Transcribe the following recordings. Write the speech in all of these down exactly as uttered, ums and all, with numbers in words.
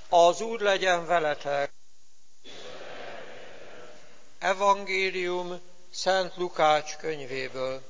Az Úr legyen veletek! Evangélium Szent Lukács könyvéből.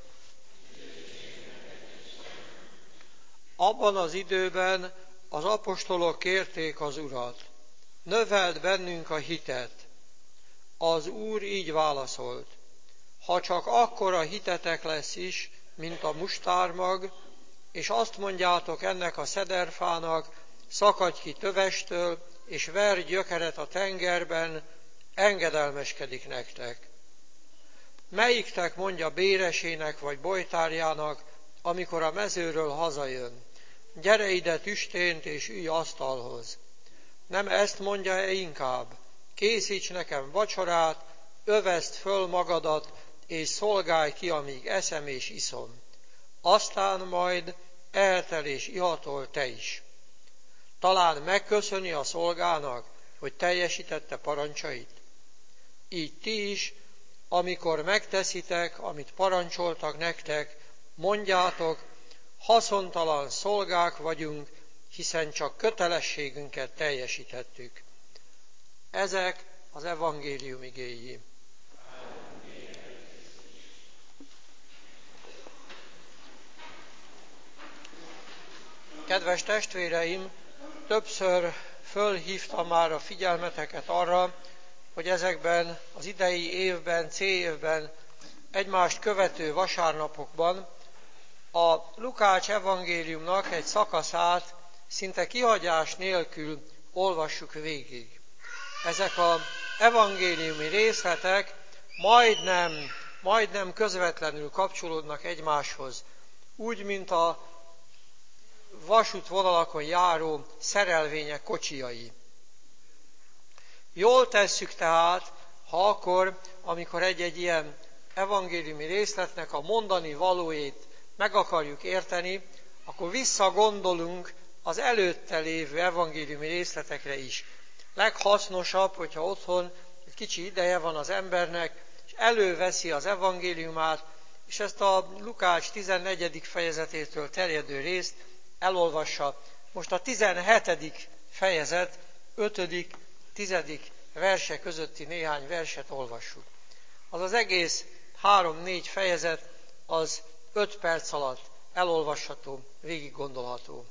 Abban az időben az apostolok kérték az Urat: növeld bennünk a hitet. Az Úr így válaszolt: ha csak akkora hitetek lesz is, mint a mustármag, és azt mondjátok ennek a szederfának, szakadj ki tövestől, és verj gyökeret a tengerben, engedelmeskedik nektek. Melyiktek mondja béresének vagy bojtárjának, amikor a mezőről hazajön: gyere ide tüstént, és ülj asztalhoz. Nem ezt mondja-e inkább: készíts nekem vacsorát, öveszd föl magadat, és szolgálj ki, amíg eszem és iszom. Aztán majd ehetel és ihatol te is. Talán megköszöni a szolgának, hogy teljesítette parancsait? Így ti is, amikor megteszitek, amit parancsoltak nektek, mondjátok: haszontalan szolgák vagyunk, hiszen csak kötelességünket teljesítettük. Ezek az evangélium igéi. Kedves testvéreim, többször fölhívtam már a figyelmeteket arra, hogy ezekben az idei évben, C-évben, egymást követő vasárnapokban a Lukács evangéliumnak egy szakaszát szinte kihagyás nélkül olvassuk végig. Ezek az evangéliumi részletek majdnem, majdnem közvetlenül kapcsolódnak egymáshoz, úgy, mint a vasútvonalakon járó szerelvények kocsijai. Jól tesszük tehát, ha akkor, amikor egy-egy ilyen evangéliumi részletnek a mondani valójét meg akarjuk érteni, akkor visszagondolunk az előtte lévő evangéliumi részletekre is. Leghasznosabb, hogyha otthon egy kicsi ideje van az embernek, és előveszi az evangéliumát, és ezt a Lukács tizennegyedik fejezetétől terjedő részt elolvassa. Most a tizenhetedik fejezet, ötödik, tizedik verse közötti néhány verset olvassuk. Az az egész három-négy fejezet az öt perc alatt elolvasható, végig gondolható.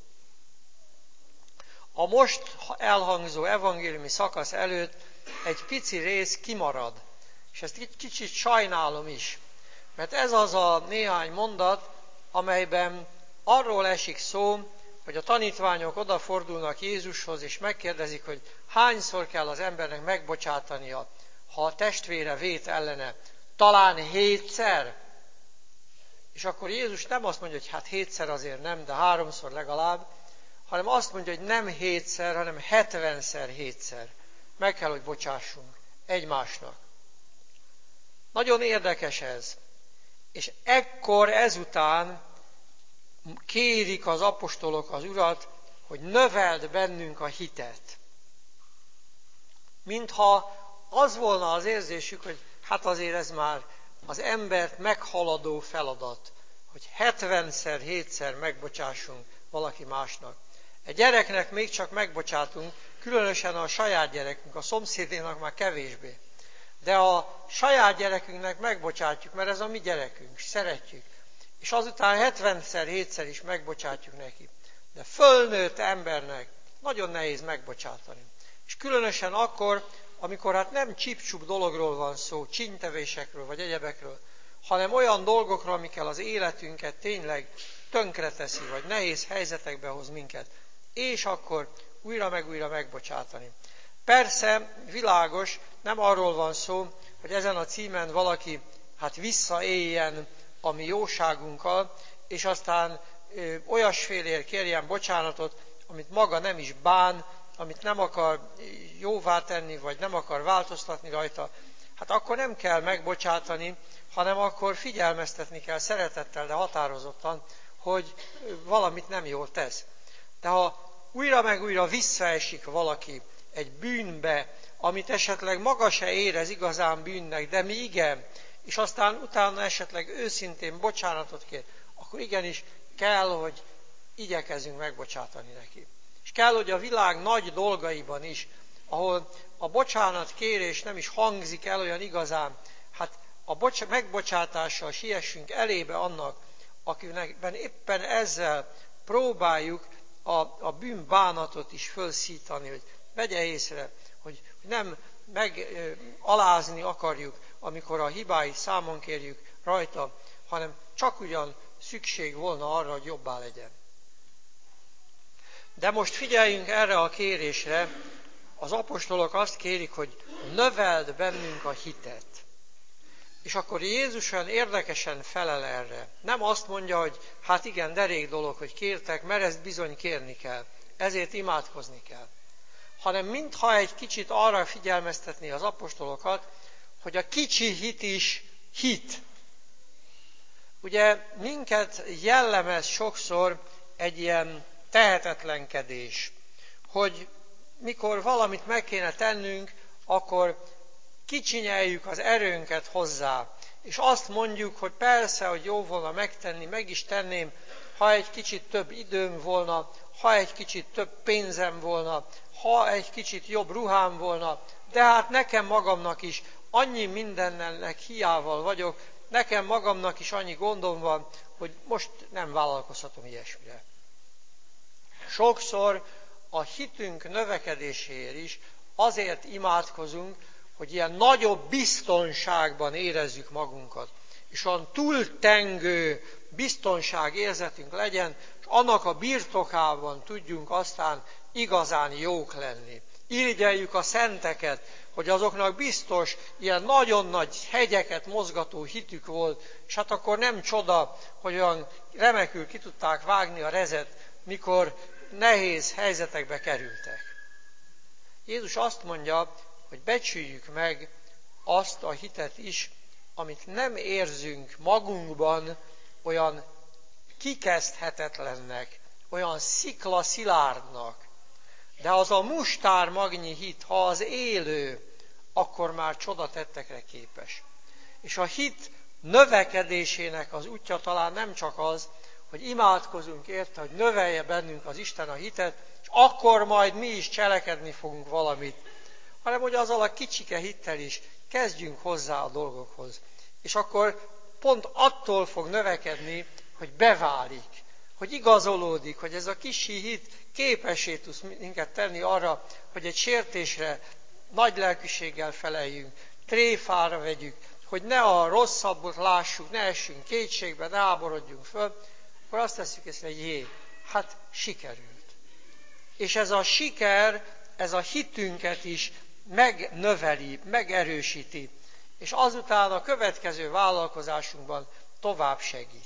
A most elhangzó evangéliumi szakasz előtt egy pici rész kimarad, és ezt kicsit sajnálom is, mert ez az a néhány mondat, amelyben arról esik szó, hogy a tanítványok odafordulnak Jézushoz, és megkérdezik, hogy hányszor kell az embernek megbocsátania, ha a testvére vét ellene. Talán hétszer? És akkor Jézus nem azt mondja, hogy hát hétszer azért nem, de háromszor legalább, hanem azt mondja, hogy nem hétszer, hanem hetvenszer hétszer. Meg kell, hogy bocsássunk egymásnak. Nagyon érdekes ez. És ekkor ezután kérik az apostolok az Urat, hogy növeld bennünk a hitet. Mintha az volna az érzésük, hogy hát azért ez már az embert meghaladó feladat, hogy hetvenszer, hétszer megbocsássunk valaki másnak. Egy gyereknek még csak megbocsátunk, különösen a saját gyerekünk, a szomszédénak már kevésbé. De a saját gyerekünknek megbocsátjuk, mert ez a mi gyerekünk, szeretjük. És azután hetvenszer, hétszer is megbocsátjuk neki. De fölnőtt embernek nagyon nehéz megbocsátani. És különösen akkor, amikor hát nem csip-csup dologról van szó, csintevésekről vagy egyebekről, hanem olyan dolgokról, amikkel az életünket tényleg tönkreteszi, vagy nehéz helyzetekbe hoz minket. És akkor újra meg újra megbocsátani. Persze, világos, nem arról van szó, hogy ezen a címen valaki hát visszaéljen a mi jóságunkkal, és aztán ö, olyasféléért kérjen bocsánatot, amit maga nem is bán, amit nem akar jóvá tenni, vagy nem akar változtatni rajta. Hát akkor nem kell megbocsátani, hanem akkor figyelmeztetni kell szeretettel, de határozottan, hogy valamit nem jól tesz. De ha újra meg újra visszaesik valaki egy bűnbe, amit esetleg maga se érez igazán bűnnek, de mi igen, és aztán utána esetleg őszintén bocsánatot kér, akkor igenis kell, hogy igyekezzünk megbocsátani neki. És kell, hogy a világ nagy dolgaiban is, ahol a bocsánat kérés nem is hangzik el olyan igazán, hát a bocs- megbocsátással siessünk elébe annak, akiben éppen ezzel próbáljuk a, a bűnbánatot is fölszítani, hogy vegye észre, hogy nem megalázni akarjuk, amikor a hibáit számon kérjük rajta, hanem csak ugyan szükség volna arra, hogy jobbá legyen. De most figyeljünk erre a kérésre, az apostolok azt kérik, hogy növeld bennünk a hitet. És akkor Jézus olyan érdekesen felel erre. Nem azt mondja, hogy hát igen, derék dolog, hogy kértek, mert ezt bizony kérni kell, ezért imádkozni kell. Hanem mintha egy kicsit arra figyelmeztetné az apostolokat, hogy a kicsi hit is hit. Ugye minket jellemez sokszor egy ilyen tehetetlenkedés, hogy mikor valamit meg kéne tennünk, akkor kicsinyeljük az erőnket hozzá, és azt mondjuk, hogy persze, hogy jó volna megtenni, meg is tenném, ha egy kicsit több időm volna, ha egy kicsit több pénzem volna, ha egy kicsit jobb ruhám volna, de hát nekem magamnak is annyi mindennel hiával vagyok, nekem magamnak is annyi gondom van, hogy most nem vállalkozhatom ilyesmire. Sokszor a hitünk növekedéséért is azért imádkozunk, hogy ilyen nagyobb biztonságban érezzük magunkat, és olyan túltengő biztonságérzetünk legyen, és annak a birtokában tudjunk aztán igazán jók lenni. Irigyeljük a szenteket, hogy azoknak biztos ilyen nagyon nagy hegyeket mozgató hitük volt, és hát akkor nem csoda, hogy olyan remekül ki tudták vágni a rezet, mikor nehéz helyzetekbe kerültek. Jézus azt mondja, hogy becsüljük meg azt a hitet is, amit nem érzünk magunkban olyan kikezdhetetlennek, olyan sziklaszilárdnak. De az a mustármagnyi hit, ha az élő, akkor már csodatettekre képes. És a hit növekedésének az útja talán nem csak az, hogy imádkozunk érte, hogy növelje bennünk az Isten a hitet, és akkor majd mi is cselekedni fogunk valamit, hanem hogy azzal a kicsike hittel is kezdjünk hozzá a dolgokhoz. És akkor pont attól fog növekedni, hogy beválik, hogy igazolódik, hogy ez a kicsi hit képessé tud minket tenni arra, hogy egy sértésre nagy lelkűséggel feleljünk, tréfára vegyük, hogy ne a rosszabbot lássuk, ne essünk kétségbe, ne háborodjunk föl, akkor azt tesszük észre, hogy jé, hát sikerült. És ez a siker, ez a hitünket is megnöveli, megerősíti, és azután a következő vállalkozásunkban tovább segít.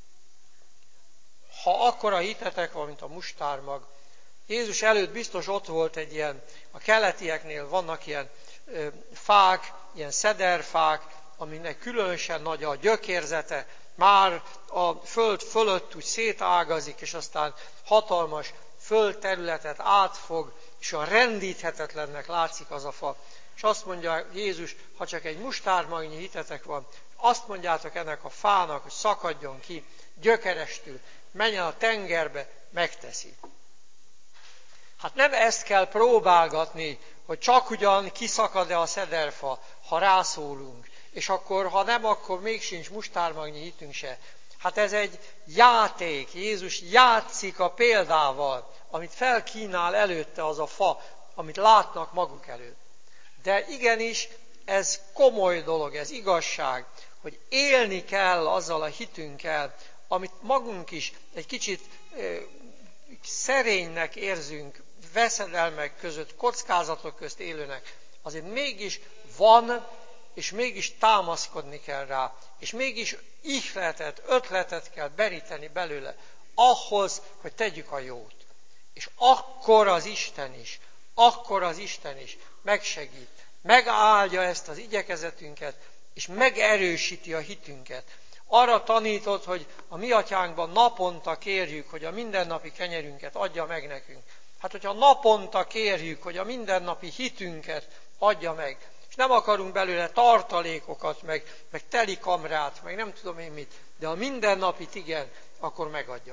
Ha akkora hitetek van, mint a mustármag, Jézus előtt biztos ott volt egy ilyen, a keletieknél vannak ilyen ö, fák, ilyen szederfák, aminek különösen nagy a gyökérzete, már a föld fölött úgy szétágazik, és aztán hatalmas földterületet átfog, és a rendíthetetlennek látszik az a fa. És azt mondja Jézus, ha csak egy mustármagnyi hitetek van, azt mondjátok ennek a fának, hogy szakadjon ki, gyökerestül, menjen a tengerbe, megteszi. Hát nem ezt kell próbálgatni, hogy csak ugyan kiszakad-e a szederfa, ha rászólunk, és akkor, ha nem, akkor még sincs mustármagnyi hitünk se. Hát ez egy játék, Jézus játszik a példával, amit felkínál előtte az a fa, amit látnak maguk előtt. De igenis, ez komoly dolog, ez igazság, hogy élni kell azzal a hitünkkel, amit magunk is egy kicsit ö, szerénynek érzünk, veszedelmek között, kockázatok közt élőnek, azért mégis van, és mégis támaszkodni kell rá, és mégis ihletet, ötletet kell beríteni belőle, ahhoz, hogy tegyük a jót. És akkor az Isten is, akkor az Isten is megsegít, megáldja ezt az igyekezetünket, és megerősíti a hitünket. Arra tanított, hogy a mi atyánkban naponta kérjük, hogy a mindennapi kenyerünket adja meg nekünk. Hát, hogyha naponta kérjük, hogy a mindennapi hitünket adja meg, és nem akarunk belőle tartalékokat, meg, meg telikamrát, meg nem tudom én mit, de a mindennapit igen, akkor megadja.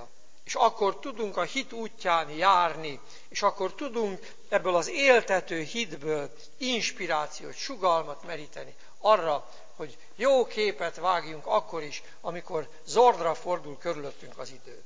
És akkor tudunk a hit útján járni, és akkor tudunk ebből az éltető hitből inspirációt, sugalmat meríteni arra, hogy jó képet vágjunk akkor is, amikor zordra fordul körülöttünk az idő.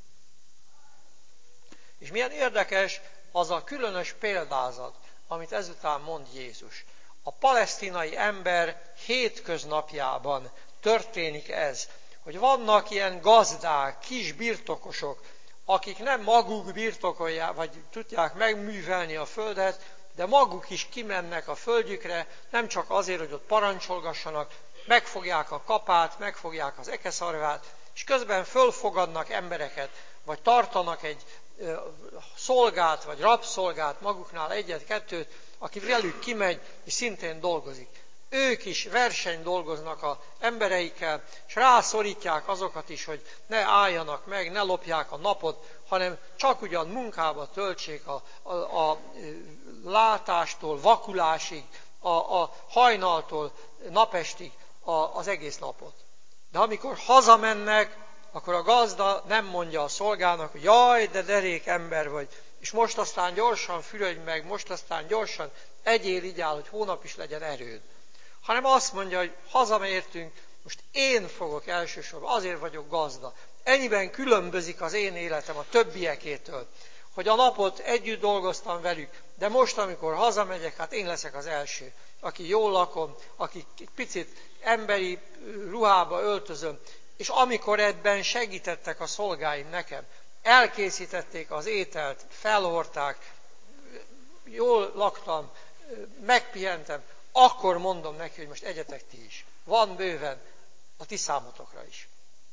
És milyen érdekes az a különös példázat, amit ezután mond Jézus. A palesztinai ember hétköznapjában történik ez, hogy vannak ilyen gazdák, kis birtokosok, akik nem maguk birtokolják, vagy tudják megművelni a földet, de maguk is kimennek a földjükre, nem csak azért, hogy ott parancsolgassanak, megfogják a kapát, megfogják az ekeszarvát, és közben fölfogadnak embereket, vagy tartanak egy ö, szolgát, vagy rabszolgát maguknál egyet-kettőt, aki velük kimegy, és szintén dolgozik. Ők is verseny dolgoznak az embereikkel, és rászorítják azokat is, hogy ne álljanak meg, ne lopják a napot, hanem csak ugyan munkába töltsék a, a, a látástól vakulásig, a, a hajnaltól napestig a, az egész napot. De amikor hazamennek, akkor a gazda nem mondja a szolgának, hogy jaj, de derék ember vagy, és most aztán gyorsan fürödj meg, most aztán gyorsan egyél, igyál, hogy hónap is legyen erőd. Hanem azt mondja, hogy hazaértünk, most én fogok elsősorban, azért vagyok gazda. Ennyiben különbözik az én életem a többiekétől, hogy a napot együtt dolgoztam velük, de most, amikor hazamegyek, hát én leszek az első, aki jól lakom, aki picit emberi ruhába öltözöm, és amikor ebben segítettek a szolgáim nekem, elkészítették az ételt, felhordták, jól laktam, megpihentem, akkor mondom neki, hogy most egyetek ti is. Van bőven a ti számotokra is.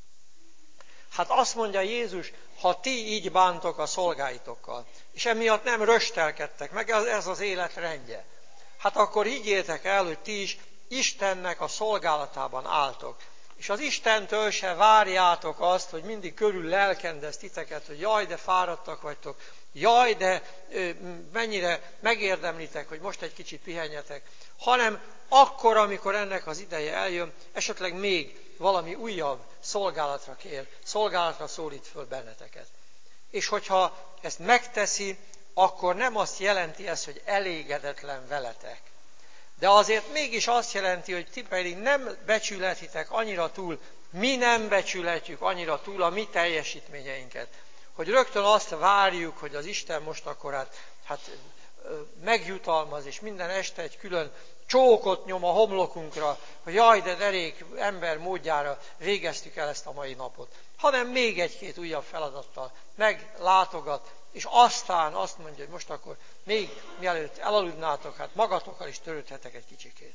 Hát azt mondja Jézus, ha ti így bántok a szolgáitokkal, és emiatt nem röstelkedtek, meg ez az élet rendje, hát akkor higgyétek el, hogy ti is Istennek a szolgálatában álltok. És az Istentől se várjátok azt, hogy mindig körül lelkendez titeket, hogy jaj, de fáradtak vagytok, jaj, de mennyire megérdemlitek, hogy most egy kicsit pihenjetek, hanem akkor, amikor ennek az ideje eljön, esetleg még valami újabb szolgálatra kér, szolgálatra szólít föl benneteket. És hogyha ezt megteszi, akkor nem azt jelenti ez, hogy elégedetlen veletek. De azért mégis azt jelenti, hogy ti pedig nem becsülhetitek annyira túl, mi nem becsülhetjük annyira túl a mi teljesítményeinket. Hogy rögtön azt várjuk, hogy az Isten most akkor hát, hát megjutalmaz, és minden este egy külön csókot nyom a homlokunkra, hogy jaj, de derék ember módjára végeztük el ezt a mai napot. Hanem még egy-két újabb feladattal meglátogat, és aztán azt mondja, hogy most akkor még mielőtt elaludnátok, hát magatokkal is törődhetek egy kicsikét.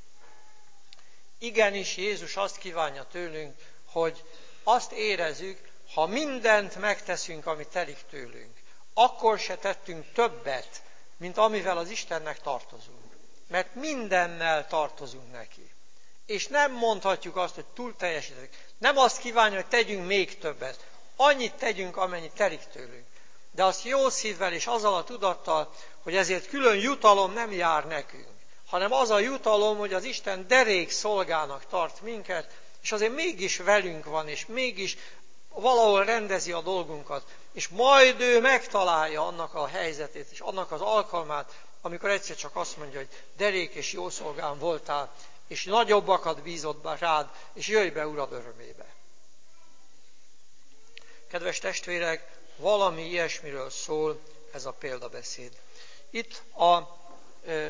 Igenis, Jézus azt kívánja tőlünk, hogy azt érezzük, ha mindent megteszünk, ami telik tőlünk, akkor se tettünk többet, mint amivel az Istennek tartozunk. Mert mindennel tartozunk neki. És nem mondhatjuk azt, hogy túl teljesítünk. Nem azt kívánja, hogy tegyünk még többet. Annyit tegyünk, amennyit telik tőlünk. De azt jó szívvel és azzal a tudattal, hogy ezért külön jutalom nem jár nekünk, hanem az a jutalom, hogy az Isten derék szolgának tart minket, és azért mégis velünk van, és mégis valahol rendezi a dolgunkat, és majd ő megtalálja annak a helyzetét, és annak az alkalmát, amikor egyszer csak azt mondja, hogy derék és jó szolgám voltál, és nagyobbakat bízott be rád, és jöjj be Urad örömébe. Kedves testvérek, valami ilyesmiről szól ez a példabeszéd. Itt a ö,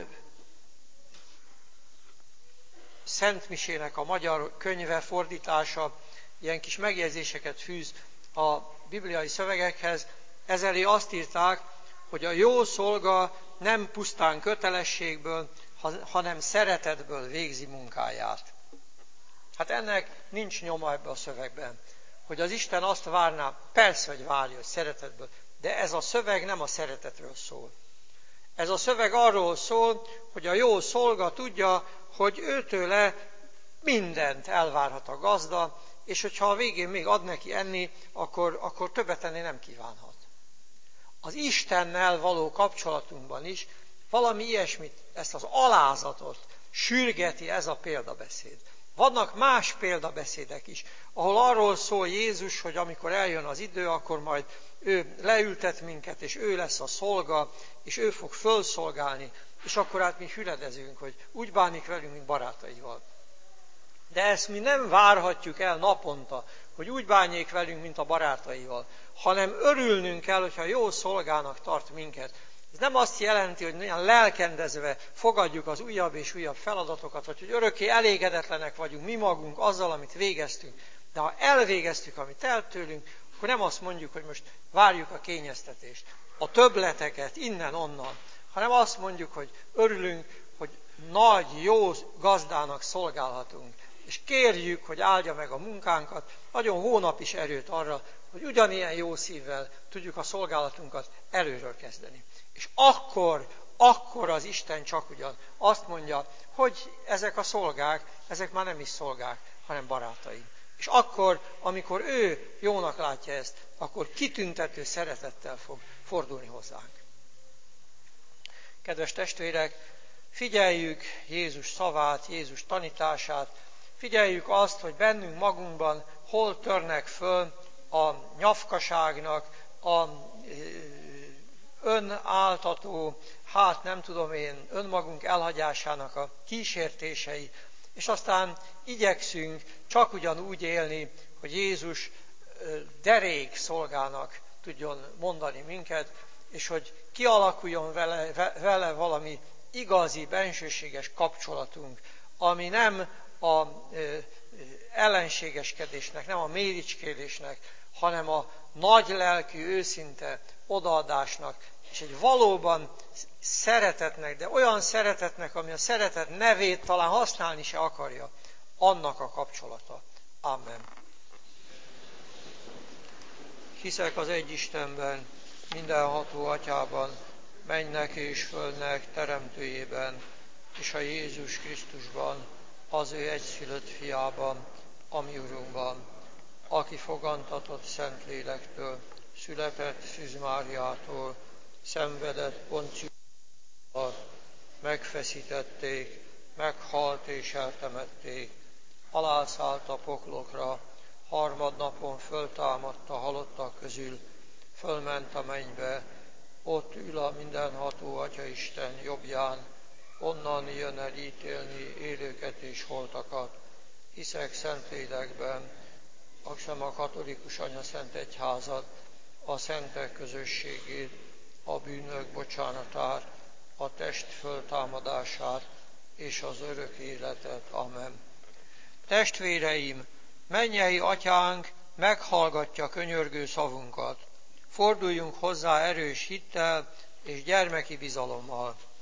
Szent Misének a magyar könyve fordítása ilyen kis megjegyzéseket fűz a bibliai szövegekhez. Ezzelé azt írták, hogy a jó szolga nem pusztán kötelességből, hanem szeretetből végzi munkáját. Hát ennek nincs nyoma ebbe a szövegben, hogy az Isten azt várná, persze, hogy várja, hogy szeretetből, de ez a szöveg nem a szeretetről szól. Ez a szöveg arról szól, hogy a jó szolga tudja, hogy őtőle mindent elvárhat a gazda, és hogyha a végén még ad neki enni, akkor, akkor többet enni nem kívánhat. Az Istennel való kapcsolatunkban is valami ilyesmit, ezt az alázatot sürgeti ez a példabeszéd. Vannak más példabeszédek is, ahol arról szól Jézus, hogy amikor eljön az idő, akkor majd ő leültet minket, és ő lesz a szolga, és ő fog fölszolgálni, és akkor hát mi hüledezünk, hogy úgy bánik velünk, mint barátaival. De ezt mi nem várhatjuk el naponta, hogy úgy bánjék velünk, mint a barátaival, hanem örülnünk kell, hogyha jó szolgának tart minket. Ez nem azt jelenti, hogy olyan lelkendezve fogadjuk az újabb és újabb feladatokat, vagy hogy örökké elégedetlenek vagyunk mi magunk azzal, amit végeztünk. De ha elvégeztük, amit el tőlünk, akkor nem azt mondjuk, hogy most várjuk a kényeztetést, a többleteket innen-onnan, hanem azt mondjuk, hogy örülünk, hogy nagy, jó gazdának szolgálhatunk. És kérjük, hogy áldja meg a munkánkat, adjon hónap is erőt arra, hogy ugyanilyen jó szívvel tudjuk a szolgálatunkat előről kezdeni. És akkor, akkor az Isten csak ugyan azt mondja, hogy ezek a szolgák, ezek már nem is szolgák, hanem barátaim. És akkor, amikor ő jónak látja ezt, akkor kitüntető szeretettel fog fordulni hozzánk. Kedves testvérek, figyeljük Jézus szavát, Jézus tanítását, figyeljük azt, hogy bennünk magunkban hol törnek föl a nyafkaságnak, a önáltató, hát nem tudom én, önmagunk elhagyásának a kísértései, és aztán igyekszünk csak ugyanúgy élni, hogy Jézus derék szolgának tudjon mondani minket, és hogy kialakuljon vele, vele valami igazi, bensőséges kapcsolatunk, ami nem a ellenségeskedésnek, nem a méricskélésnek, hanem a nagy lelkű, őszinte odaadásnak, és egy valóban szeretetnek, de olyan szeretetnek, ami a szeretet nevét talán használni se akarja, annak a kapcsolata. Amen. Hiszek az egy Istenben, mindenható Atyában, mennynek és földnek teremtőjében, és a Jézus Krisztusban, az ő egyszülött fiában, a mi Urunkban, aki fogantatott Szentlélektől, született Szűz Máriától, szenvedett Poncius alatt, megfeszítették, meghalt és eltemették, alászállt a poklokra, harmadnapon föltámadt a halottak közül, fölment a mennybe, ott ül a mindenható Atyaisten jobbján, onnan jön el ítélni élőket és holtakat. Hiszek Szentlélekben, hiszem a katolikus anyaszent egyházat, a szentek közösségét, a bűnök bocsánatát, a test föltámadását és az örök életet. Amen. Testvéreim, mennyei Atyánk meghallgatja könyörgő szavunkat. Forduljunk hozzá erős hittel és gyermeki bizalommal.